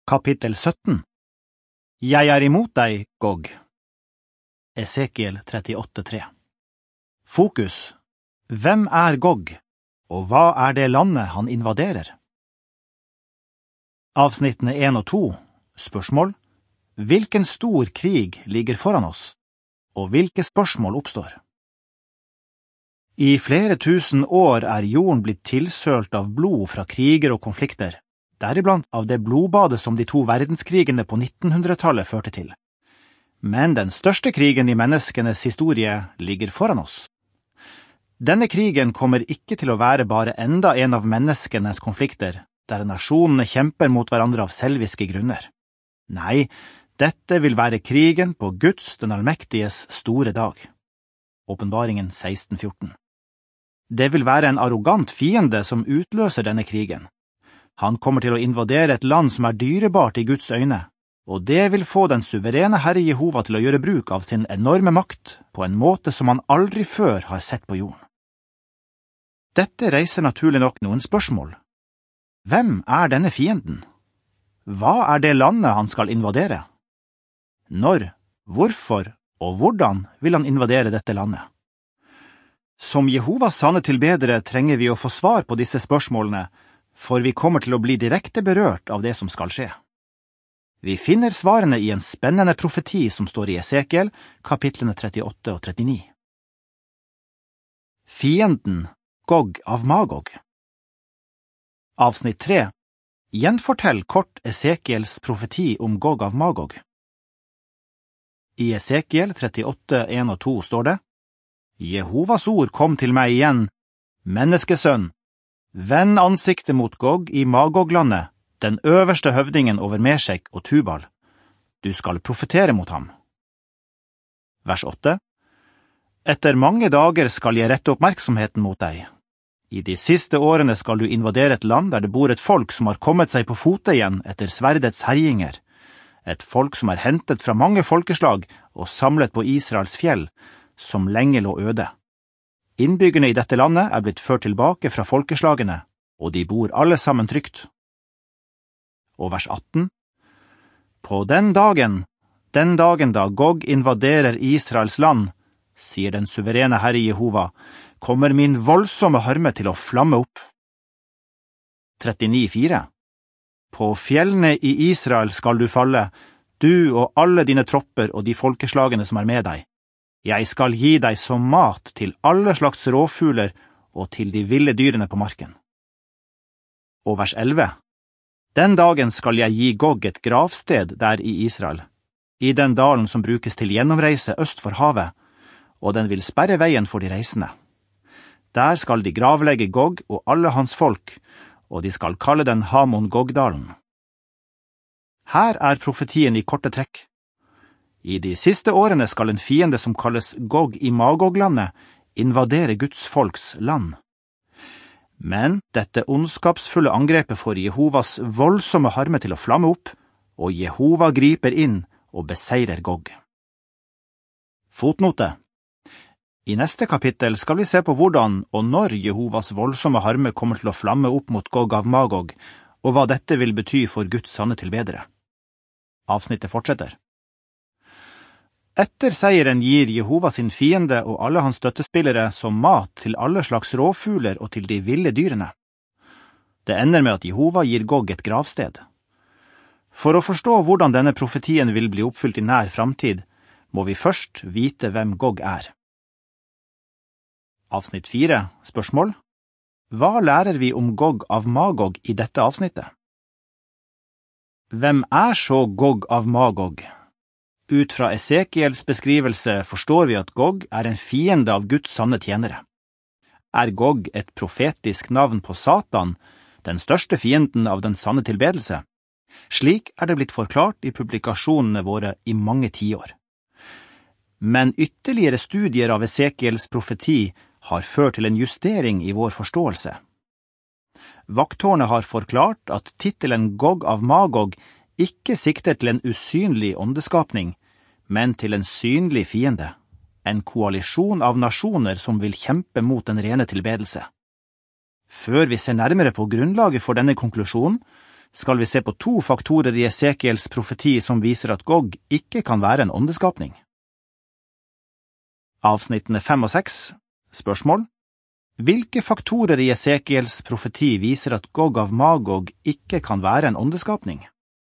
Kapittel 17. Jeg imot deg, Gog. Esekiel 38,3. Fokus. Hvem Gog, og hva det landet han invaderer? Avsnittene 1 og 2. Spørsmål. Hvilken stor krig ligger foran oss, og hvilke spørsmål oppstår? I flere tusen år jorden blitt tilsølt av blod fra kriger og konflikter, deriblant av det blodbadet som de 2 verdenskrigene på 1900-tallet førte til. Men den største krigen i menneskenes historie ligger foran oss. Denne krigen kommer ikke til å være bare enda en av menneskenes konflikter, der nasjonene kjemper mot hverandre av selviske grunner. Nei, dette vil være krigen på Guds, den allmektiges, store dag. Åpenbaringen 16,14. Det vil være en arrogant fiende som utløser denne krigen. Han kommer til å invadere et land som dyrebart i Guds øyne, og det vil få den suverene Herre Jehova til å gjøre bruk av sin enorme makt på en måte som han aldri før har sett på jorden. Dette reiser naturlig nok noen spørsmål. Hvem denne fienden? Hva det landet han skal invadere? Når, hvorfor og hvordan vil han invadere dette landet? Som Jehovas sanne tilbedere trenger vi å få svar på disse spørsmålene, for vi kommer til å bli direkte berørt av det som skal skje. Vi finner svarene i en spennende profeti som står i Esekiel, kapitlene 38 og 39. Fienden, Gog av Magog. Avsnitt 3. Gjenfortell kort Esekiels profeti om Gog av Magog. I Esekiel 38, 1 og 2 står det: Jehovas ord kom til meg igjen, menneskesønn, vend ansiktet mot Gog i Magog-landet, den øverste høvdingen over Meshek og Tubal. Du skal profetere mot ham. Vers 8. Etter mange dager skal jeg rette oppmerksomheten mot deg. I de siste årene skal du invadere et land der det bor et folk som har kommet seg på fote igjen etter sverdets herjinger, et folk som hentet fra mange folkeslag og samlet på Israels fjell, som lenge lå øde. Innbyggerne i dette landet blitt ført tilbake fra folkeslagene, og de bor alle sammen trygt. Og vers 18. På den dagen da Gog invaderer Israels land, sier den suverene Herre Jehova, kommer min voldsomme harme til å flamme opp. 39,4. På fjellene i Israel skal du falle, du og alle dine tropper og de folkeslagene som med deg. Jeg skal gi deg som mat til alle slags rovfugler og til de ville dyrene på marken. Og vers 11. Den dagen skal jeg gi Gog et gravsted der i Israel, i den dalen som brukes til gjennomreise øst for havet, og den vil sperre veien for de reisende. Der skal de gravlegge Gog og alle hans folk, og de skal kalle den Hamon-Gog-dalen. Her profetien i korte trekk. I de siste årene skal en fiende som kalles Gog i Magog-landet invadere Guds folks land. Men dette ondskapsfulle angrepet får Jehovas voldsomme harme til å flamme opp, og Jehova griper inn og beseirer Gog. Fotnote. I neste kapittel skal vi se på hvordan og når Jehovas voldsomme harme kommer til å flamme opp mot Gog av Magog, og hva dette vil bety for Guds sanne tilbedere. Avsnittet fortsetter. Etter seieren gir Jehova sin fiende og alle hans støttespillere som mat til alle slags rovfugler og til de ville dyrene. Det ender med at Jehova gir Gog et gravsted. For å forstå hvordan denne profetien vil bli oppfylt i nær framtid, må vi først vite hvem Gog Avsnitt 4. Spørsmål. Hva lærer vi om Gog av Magog i dette avsnittet? Hvem så Gog av Magog? Ut fra Esekiels beskrivelse forstår vi at Gog en fiende av Guds sanne tjenere. Gog et profetisk navn på Satan, den største fienden av den sanne tilbedelse? Slik det blitt forklart i publikasjonene våre i mange tiår. Men ytterligere studier av Esekiels profeti har ført til en justering i vår forståelse. Vakttårnet har forklart at titelen Gog av Magog ikke sikter til en usynlig åndeskapning, men til en synlig fiende, en koalisjon av nasjoner som vil kjempe mot den rene tilbedelse. Før vi ser nærmere på grunnlaget for denne konklusjonen, skal vi se på 2 faktorer i Esekiels profeti som viser at Gog ikke kan være en åndeskapning. Avsnittene 5 og 6. Spørsmål: Hvilke faktorer i Esekiels profeti viser at Gog av Magog ikke kan være en åndeskapning?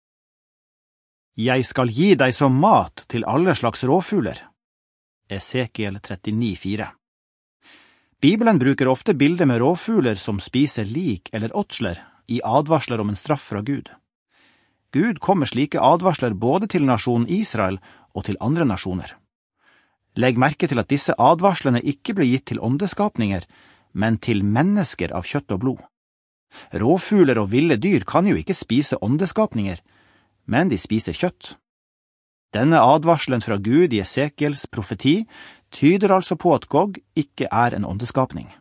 Jeg skal gi deg som mat til alle slags rovfugler. Esekiel 39,4. Bibelen bruker ofte bilder med rovfugler som spiser lik eller åtsler i advarsler om en straff fra Gud. Gud kom med slike advarsler både til nasjonen Israel og til andre nasjoner. Legg merke til at disse advarslene ikke ble gitt til åndeskapninger, men til mennesker av kjøtt og blod. Rovfugler og ville dyr kan jo ikke spise åndeskapninger, men de spiser kjøtt. Denne advarselen fra Gud i Esekiels profeti tyder altså på at Gog ikke er en åndeskapning.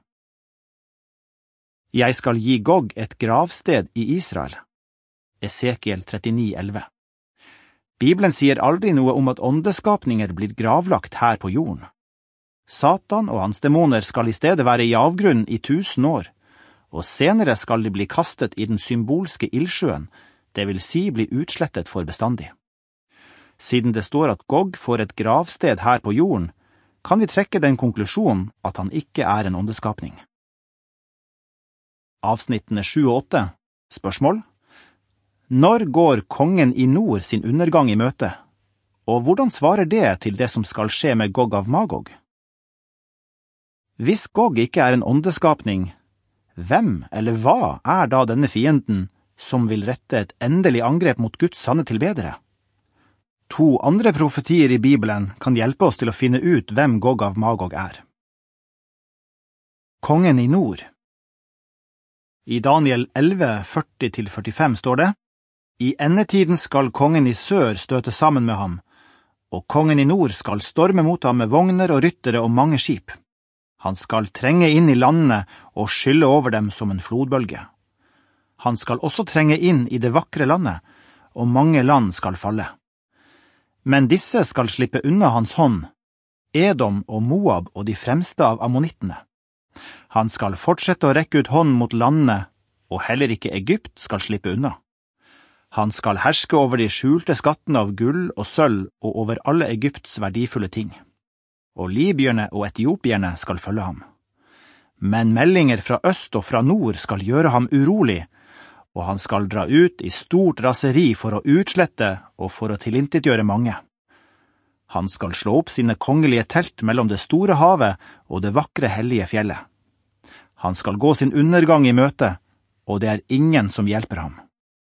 Jeg skal gi Gog et gravsted i Israel. Esekiel 39,11. Bibelen sier aldri noe om at åndeskapninger blir gravlagt her på jorden. Satan og hans demoner skal i stedet være i avgrunnen i 1000 år, og senere skal de bli kastet i den symbolske ildsjøen, det vil si bli utslettet for bestandig. Siden det står at Gog får et gravsted her på jorden, kan vi trekke den konklusjonen at han ikke er en åndeskapning. Avsnittene 7 og 8. Spørsmål: Når går kongen i nord sin undergang i møte, og hvordan svarer det til det som skal skje med Gog av Magog? Hvis Gog ikke er en åndeskapning, hvem eller hva er da denne fienden som vil rette et endelig angrep mot Guds sanne tilbedere? 2 andre profetier i Bibelen kan hjelpe oss til å finne ut hvem Gog av Magog er. Kongen i nord. I Daniel 11, 40-45 står det: I endetiden skal kongen i sør støte sammen med ham, og kongen i nord skal storme mot ham med vogner og ryttere og mange skip. Han skal trenge inn i landene og skylle over dem som en flodbølge. Han skal også trenge inn i det vakre landet, og mange land skal falle. Men disse skal slippe unna hans hånd, Edom og Moab og de fremste av ammonittene. Han skal fortsette å rekke ut hånd mot landene, og heller ikke Egypt skal slippe unna. Han skal herske over de skjulte skattene av gull og sølv og over alle Egypts verdifulle ting. Og libyerne og etiopierne skal følge ham. Men meldinger fra øst og fra nord skal gjøre ham urolig, og han skal dra ut i stort raseri for å utslette og for å tilintetgjøre mange. Han skal slå opp sine kongelige telt mellom det store havet og det vakre hellige fjellet. Han skal gå sin undergang i møte, og det er ingen som hjelper ham.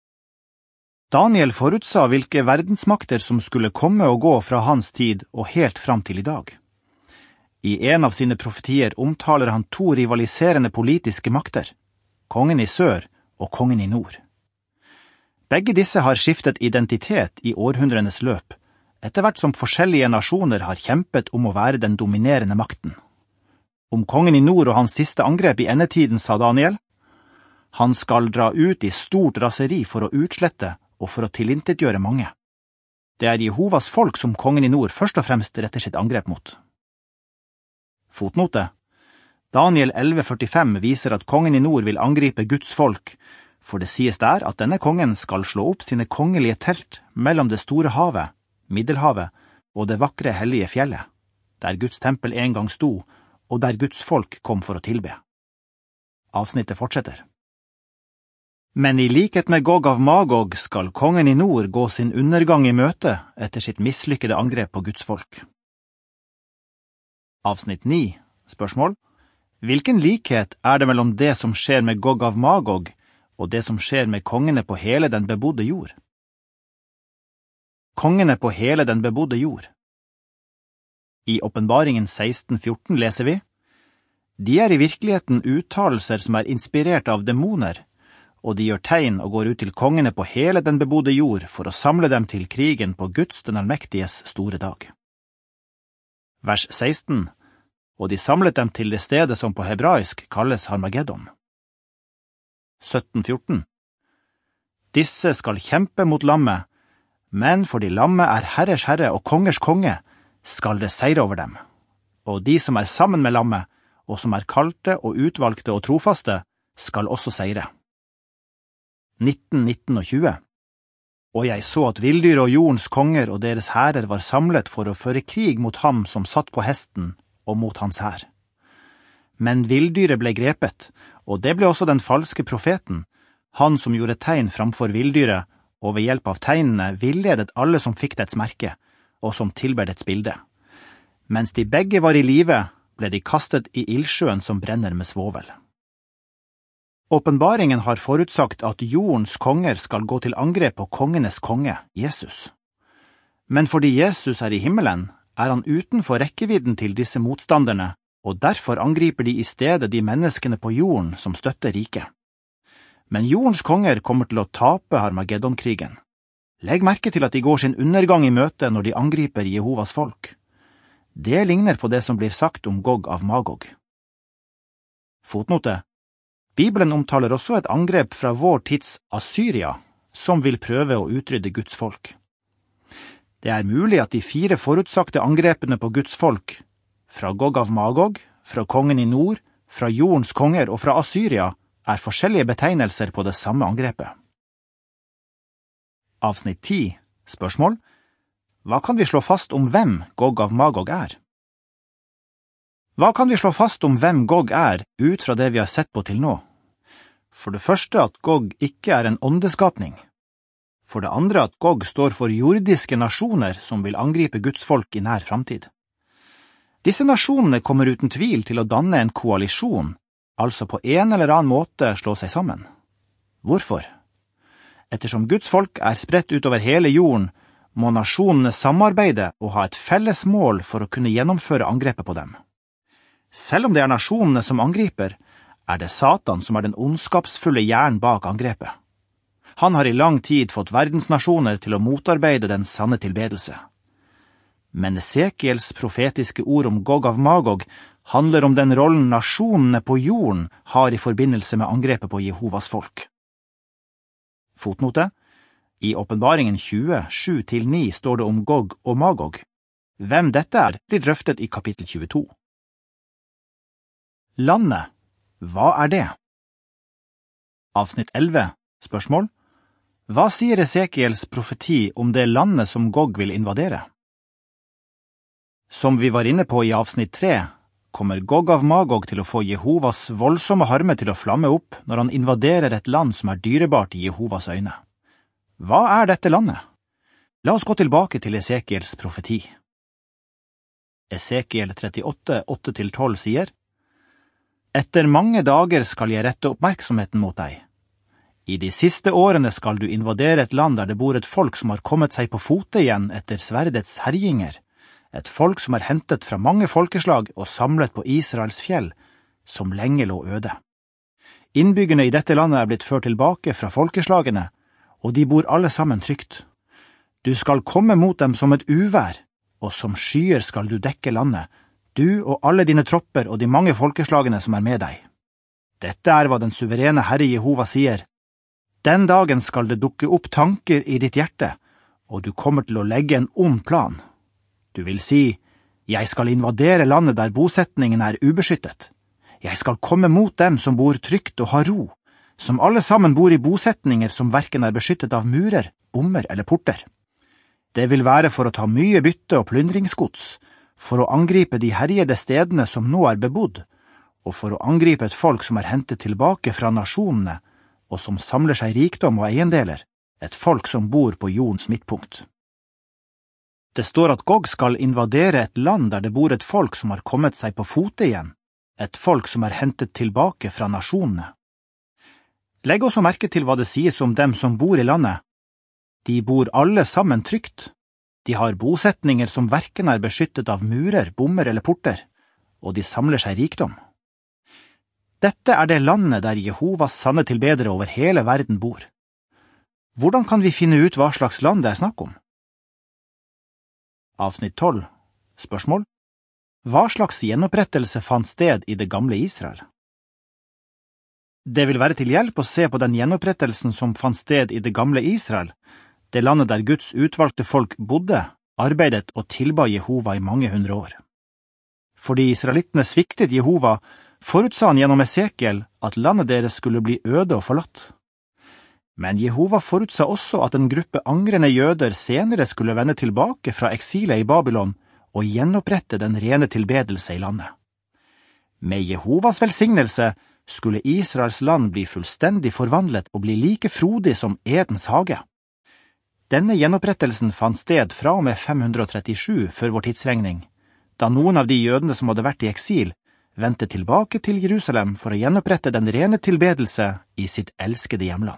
Daniel forutsa hvilke verdensmakter som skulle komme og gå fra hans tid og helt fram til i dag. I en av sine profetier omtaler han 2 rivaliserende politiske makter, kongen i sør og kongen i nord. Begge disse har skiftet identitet i århundrenes løp, etter hvert som forskjellige nasjoner har kjempet om å være den dominerende makten. Om kongen i nord og hans siste angrep i endetiden sa Daniel: Han skal dra ut i stort raseri for å utslette og for å tilintetgjøre mange. Det er Jehovas folk som kongen i nord først og fremst retter sitt angrep mot. Fotnote: Daniel 11,45 viser at kongen i nord vil angripe Guds folk, for det sies der at denne kongen skal slå opp sine kongelige telt mellom det store havet, Middelhavet, og det vakre hellige fjellet, der Guds tempel en gang sto, og der Guds folk kom for å tilbe. Avsnittet fortsetter. Men i likhet med Gog av Magog skal kongen i nord gå sin undergang i møte etter sitt mislykkede angrep på Guds folk. Avsnitt 9. Spørsmål: Hvilken likhet er det mellom det som skjer med Gog av Magog og det som skjer med kongene på hele den bebodde jord? Kongene på hele den bebodde jord. I Åpenbaringen 16,14 leser vi: De er i virkeligheten uttalelser som er inspirert av demoner, og de gjør tegn og går ut til kongene på hele den bebodde jord for å samle dem til krigen på Guds den allmektiges store dag. Vers 16: Og de samlet dem til det stedet som på hebraisk kalles Harmageddon. 17,14: Disse skal kjempe mot lammet, men fordi lammet er herrers herre og kongers konge, skal det seire over dem. Og de som er sammen med lammet, og som er kalte og utvalgte og trofaste, skal også seire. 19, 19 og 20. Og jeg så at villdyr og jordens konger og deres hærer var samlet for å føre krig mot ham som satt på hesten og mot hans hær. Men villdyret ble grepet, og det ble også den falske profeten, han som gjorde tegn framfor villdyret, og ved hjelp av tegnene villedet alle som fikk dets merke, og som tilber dets bilde. Mens de begge var i live, ble de kastet i ildsjøen som brenner med svovel. Åpenbaringen har forutsagt at jordens konger skal gå til angrep på kongenes konge, Jesus. Men fordi Jesus er i himmelen, er han utenfor rekkevidden til disse motstanderne, og derfor angriper de i stedet de menneskene på jorden som støtter riket. Men jordens konger kommer til å tape Harmageddon-krigen. Legg merke til at de går sin undergang i møte når de angriper Jehovas folk. Det ligner på det som blir sagt om Gog av Magog. Fotnote. Bibelen omtaler også et angrep fra vår tids Assyria, som vil prøve å utrydde Guds folk. Det er mulig at de 4 forutsagte angrepene på Guds folk, fra Gog av Magog, fra kongen i nord, fra jordens konger og fra Assyria, er forskjellige betegnelser på det samme angrepet. Avsnitt 10. Spørsmål. Hva kan vi slå fast om hvem Gog av Magog er? Hva kan vi slå fast om hvem Gog er, ut fra det vi har sett på til nå? For det første at Gog ikke er en åndeskapning. For det andre at Gog står for jordiske nasjoner som vil angripe Guds folk i nær framtid. Disse nasjonene kommer uten tvil til å danne en koalisjon, altså på en eller annen måte slå seg sammen. Hvorfor? Ettersom Guds folk er spredt utover hele jorden, må nasjonene samarbeide og ha et felles mål for å kunne gjennomføre angrepet på dem. Selv om det er nasjonene som angriper, er det Satan som er den ondskapsfulle hjernen bak angrepet. Han har i lang tid fått verdensnasjoner til å motarbeide den sanne tilbedelse. Men Esekiels profetiske ord om Gog av Magog handler om den rollen nasjonene på jorden har i forbindelse med angrepet på Jehovas folk. Fotnote. I Åpenbaringen 20, 7-9 står det om Gog og Magog. Hvem dette er, blir drøftet i kapittel 22. Landet. Hva er det? Avsnitt 11. Spørsmål. Hva sier Esekiels profeti om det landet som Gog vil invadere? Som vi var inne på i avsnitt 3, kommer Gog av Magog til å få Jehovas voldsomme harme til å flamme opp når han invaderer et land som er dyrebart i Jehovas øyne. Hva er dette landet? La oss gå tilbake til Esekiels profeti. Esekiel 38, 8-12 sier: Etter mange dager skal jeg rette oppmerksomheten mot deg. I de siste årene skal du invadere et land der det bor et folk som har kommet seg på fote igjen etter sverdets herjinger, et folk som er hentet fra mange folkeslag og samlet på Israels fjell, som lenge lå øde. Innbyggerne i dette landet er blitt ført tilbake fra folkeslagene, og de bor alle sammen trygt. Du skal komme mot dem som et uvær, og som skyer skal du dekke landet, du og alle dine tropper og de mange folkeslagene som er med deg. Dette er hva den suverene Herre Jehova sier. Den dagen skal det dukke opp tanker i ditt hjerte, og du kommer til å legge en ond plan. Du vil si, jeg skal invadere landet der bosetningen er ubeskyttet. Jeg skal komme mot dem som bor trygt og har ro, som alle sammen bor i bosetninger som hverken er beskyttet av murer, bommer eller porter. Det vil være for å ta mye bytte og plyndringsgods, for å angripe de herjede stedene som nå er bebodd, og for å angripe et folk som er hentet tilbake fra nasjonene, og som samler seg rikdom og eiendeler, et folk som bor på jordens midtpunkt. Det står at Gog skal invadere et land der det bor et folk som har kommet seg på fote igjen, et folk som er hentet tilbake fra nasjonene. Legg også merke til hva det sies om dem som bor i landet. De bor alle sammen trygt. De har bosetninger som hverken er beskyttet av murer, bommer eller porter, og de samler seg rikdom. Dette er det landet der Jehovas sanne tilbedere over hele verden bor. Hvordan kan vi finne ut hva slags land det er snakk om? Avsnitt 12. Spørsmål. Hva slags gjenopprettelse fant sted i det gamle Israel? Det vil være til hjelp å se på den gjenopprettelsen som fant sted i det gamle Israel, det landet der Guds utvalgte folk bodde, arbeidet og tilba Jehova i mange hundre år. Fordi israelittene sviktet Jehova, forutsa han gjennom Esekiel at landet deres skulle bli øde og forlatt. Men Jehova forutsa også at en gruppe angrende jøder senere skulle vende tilbake fra eksilet i Babylon og gjenopprette den rene tilbedelse i landet. Med Jehovas velsignelse skulle Israels land bli fullstendig forvandlet og bli like frodig som Edens hage. Denne gjenopprettelsen fant sted fra og med 537 før vår tidsregning, da noen av de jødene som hadde vært i eksil, vendte tilbake til Jerusalem for å gjenopprette den rene tilbedelse i sitt elskede hjemland.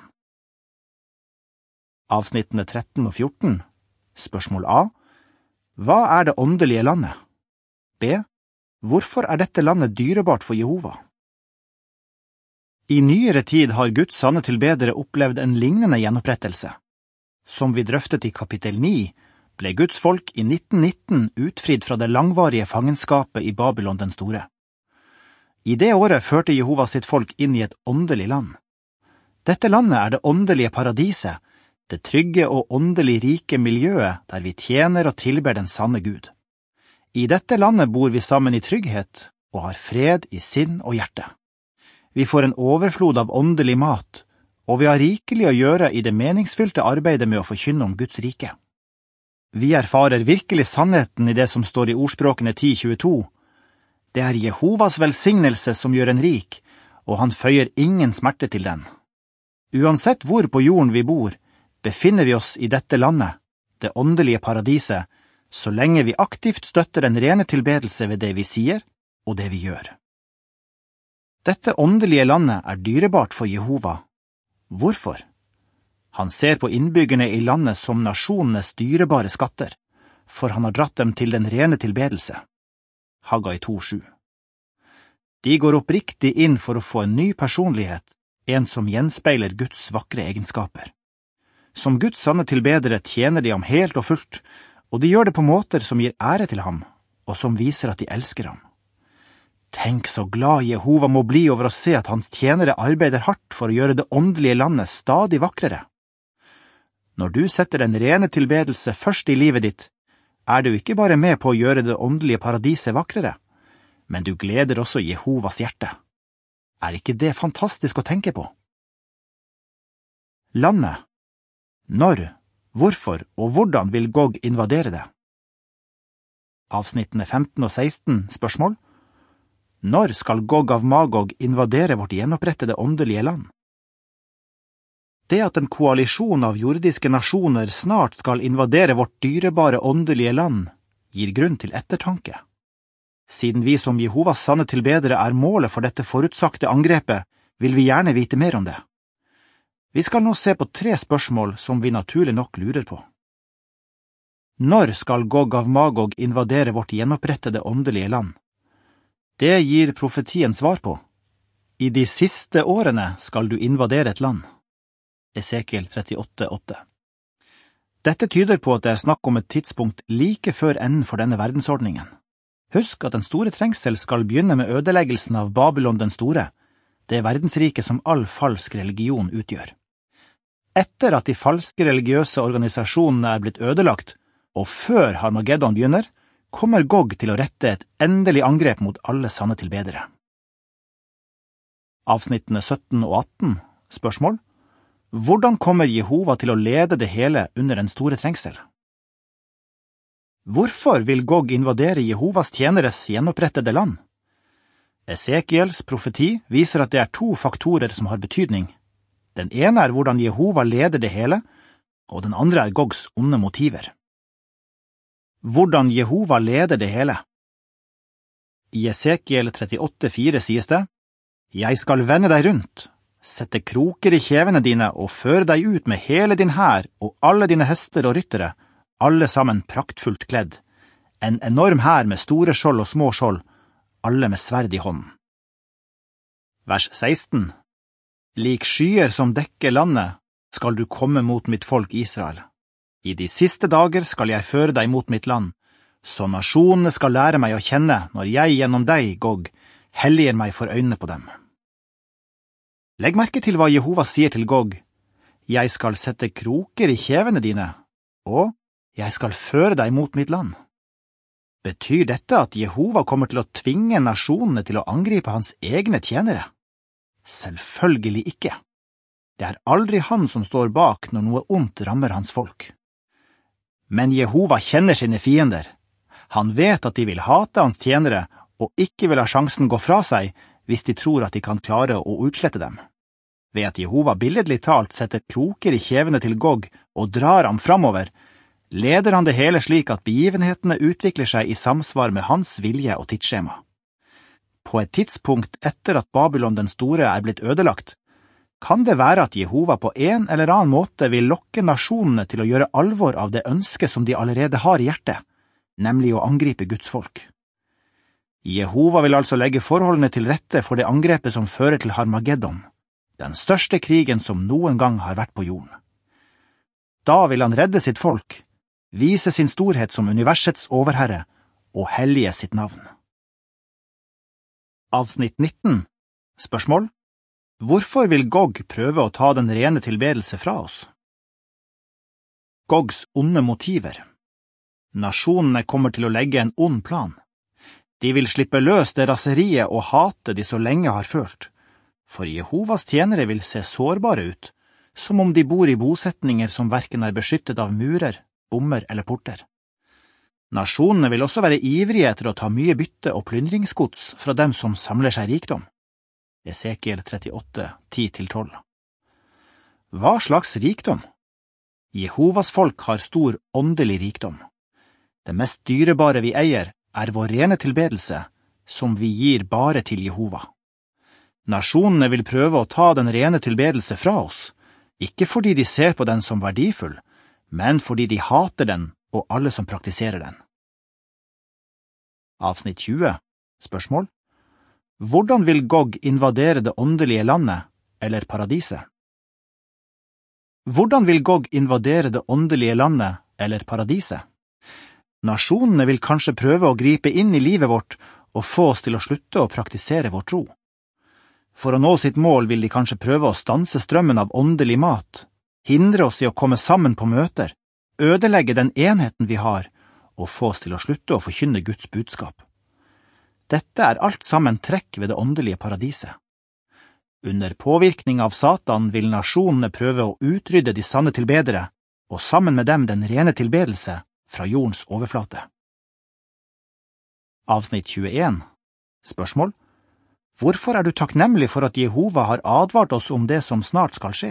Avsnittene 13 og 14. Spørsmål A. Hva er det åndelige landet? B. Hvorfor er dette landet dyrebart for Jehova? I nyere tid har Guds sanne tilbedere opplevd en lignende gjenopprettelse. Som vi drøftet i kapittel 9, ble Guds folk i 1919 utfridd fra det langvarige fangenskapet i Babylon den store. I det året førte Jehova sitt folk inn i et åndelig land. Dette landet er det åndelige paradiset, det trygge og åndelig rike miljøet der vi tjener og tilber den sanne Gud. I dette landet bor vi sammen i trygghet og har fred i sinn og hjerte. Vi får en overflod av åndelig mat, og vi har rikelig å gjøre i det meningsfylte arbeidet med å forkynne om Guds rike. Vi erfarer virkelig sannheten i det som står i ordspråkene 10:22. Det er Jehovas velsignelse som gjør en rik, og han føyer ingen smerte til den. Uansett hvor på jorden vi bor, befinner vi oss i dette landet, det åndelige paradiset, så lenge vi aktivt støtter den rene tilbedelse ved det vi sier og det vi gjør. Dette åndelige landet er dyrebart for Jehova. Hvorfor? Han ser på innbyggerne i landet som nasjonenes dyrebare skatter, for han har dratt dem til den rene tilbedelse. Haggai 2:7. De går oppriktig inn for å få en ny personlighet, en som gjenspeiler Guds vakre egenskaper. Som Guds sanne tilbedere tjener de ham helt og fullt, og de gjør det på måter som gir ære til ham, og som viser at de elsker ham. Tenk så glad Jehova må bli over å se at hans tjenere arbeider hardt for å gjøre det åndelige landet stadig vakrere. Når du setter den rene tilbedelse først i livet ditt, er du ikke bare med på å gjøre det åndelige paradiset vakrere, men du gleder også Jehovas hjerte. Er ikke det fantastisk å tenke på? Landet. Når, hvorfor og hvordan vil Gog invadere det? Avsnittene 15 og 16, spørsmål. Når skal Gog av Magog invadere vårt gjenopprettede åndelige land? Det at en koalisjon av jordiske nasjoner snart skal invadere vårt dyrebare åndelige land, gir grunn til ettertanke. Siden vi som Jehovas sanne tilbedere er målet for dette forutsagte angrepet, vil vi gjerne vite mer om det. Vi skal nå se på 3 spørsmål som vi naturlig nok lurer på. Når skal Gog av Magog invadere vårt gjenopprettede åndelige land? Det gir profetien svar på. I de siste årene skal du invadere et land. Esekiel 38,8. Dette tyder på at det er snakk om et tidspunkt like før enden for denne verdensordningen. Husk at den store trengsel skal begynne med ødeleggelsen av Babylon den store, det verdensrike som all falsk religion utgjør. Etter at de falske religiøse organisasjonene er blitt ødelagt, og før Harmageddon begynner, kommer Gog til å rette et endelig angrep mot alle sanne tilbedere. Avsnittene 17 og 18, spørsmål. Hvordan kommer Jehova til å lede det hele under den store trengsel? Hvorfor vil Gog invadere Jehovas tjeneres gjenopprettede land? Esekiels profeti viser at det er 2 faktorer som har betydning. Den ene er hvordan Jehova leder det hele, og den andre er Gogs onde motiver. Hvordan Jehova leder det hele. I Esekiel 38,4 sies det, «Jeg skal vende deg rundt, sette kroker i kjevene dine og føre deg ut med hele din hær og alle dine hester og ryttere, alle sammen praktfullt kledd, en enorm hær med store skjold og små skjold, alle med sverd i hånden.» Vers 16. Lik skyer som dekker landet, skal du komme mot mitt folk Israel. I de siste dager skal jeg føre deg mot mitt land, så nasjonene skal lære meg å kjenne når jeg gjennom deg, Gog, helliger meg for øynene på dem. Legg merke til hva Jehova sier til Gog. Jeg skal sette kroker i kjevene dine, og jeg skal føre deg mot mitt land. Betyr dette at Jehova kommer til å tvinge nasjonene til å angripe hans egne tjenere? Selvfølgelig ikke. Det er aldri han som står bak når noe ondt rammer hans folk. Men Jehova kjenner sine fiender. Han vet at de vil hate hans tjenere og ikke vil ha sjansen gå fra seg hvis de tror at de kan klare å utslette dem. Ved at Jehova billedlig talt setter kroker i kjevene til Gog og drar ham framover, leder han det hele slik at begivenhetene utvikler seg i samsvar med hans vilje og tidsskjema. På et tidspunkt etter at Babylon den store er blitt ødelagt, kan det være at Jehova på en eller annen måte vil lokke nasjonene til å gjøre alvor av det ønsket som de allerede har i hjertet, nemlig å angripe Guds folk. Jehova vil altså legge forholdene til rette for det angrepet som fører til Harmageddon, den største krigen som noen gang har vært på jorden. Da vil han redde sitt folk, vise sin storhet som universets overherre og hellige sitt navn. Avsnitt 19. Spørsmål: Hvorfor vil Gog prøve å ta den rene tilbedelse fra oss? Gogs onde motiver. Nasjonene kommer til å legge en ond plan. De vil slippe løs det raseriet og hatet de så lenge har følt, for Jehovas tjenere vil se sårbare ut, som om de bor i bosetninger som hverken er beskyttet av murer, bommer eller porter. Nasjonene vil også være ivrige etter å ta mye bytte og plyndringsgods fra dem som samler seg rikdom. Esekiel 38, 10-12. Hva slags rikdom? Jehovas folk har stor åndelig rikdom. Det mest dyrebare vi eier er vår rene tilbedelse, som vi gir bare til Jehova. Nasjonene vil prøve å ta den rene tilbedelse fra oss, ikke fordi de ser på den som verdifull, men fordi de hater den og alle som praktiserer den. Avsnitt 20. Spørsmål: Hvordan vil Gog invadere det åndelige landet, eller paradiset? Hvordan vil Gog invadere det åndelige landet, eller paradiset? Nasjonene vil kanskje prøve å gripe inn i livet vårt og få oss til å slutte å praktisere vår tro. For å nå sitt mål vil de kanskje prøve å stanse strømmen av åndelig mat, hindre oss i å komme sammen på møter, ødelegge den enheten vi har, og få oss til å slutte å forkynne Guds budskap. Dette er alt sammen trekk ved det åndelige paradiset. Under påvirkning av Satan vil nasjonene prøve å utrydde de sanne tilbedere, og sammen med dem den rene tilbedelse fra jordens overflate. Avsnitt 21. Spørsmål: Hvorfor er du takknemlig for at Jehova har advart oss om det som snart skal skje?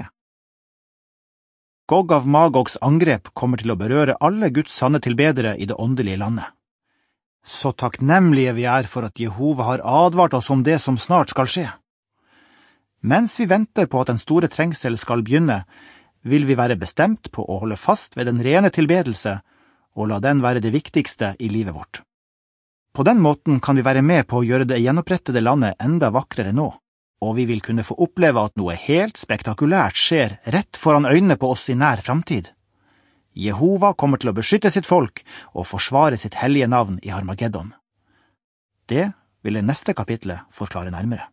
Gog av Magogs angrep kommer til å berøre alle Guds sanne tilbedere i det åndelige landet. Så takknemlige vi er for at Jehova har advart oss om det som snart skal skje. Mens vi venter på at den store trengsel skal begynne, vil vi være bestemt på å holde fast ved den rene tilbedelse og la den være det viktigste i livet vårt. På den måten kan vi være med på å gjøre det gjenopprettede landet enda vakrere nå, og vi vil kunne få oppleve at noe helt spektakulært skjer rett foran øynene på oss i nær framtid. Jehova kommer til å beskytte sitt folk og forsvare sitt hellige navn i Harmageddon. Det vil det neste kapitlet forklare nærmere.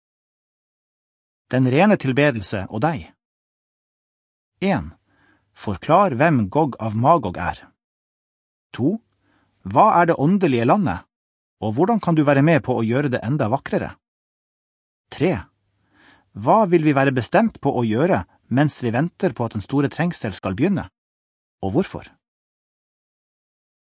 Den rene tilbedelse og deg. 1. Forklar hvem Gog av Magog er. 2. Hva er det åndelige landet, og hvordan kan du være med på å gjøre det enda vakrere? 3. Hva vil vi være bestemt på å gjøre mens vi venter på at den store trengsel skal begynne, og hvorfor?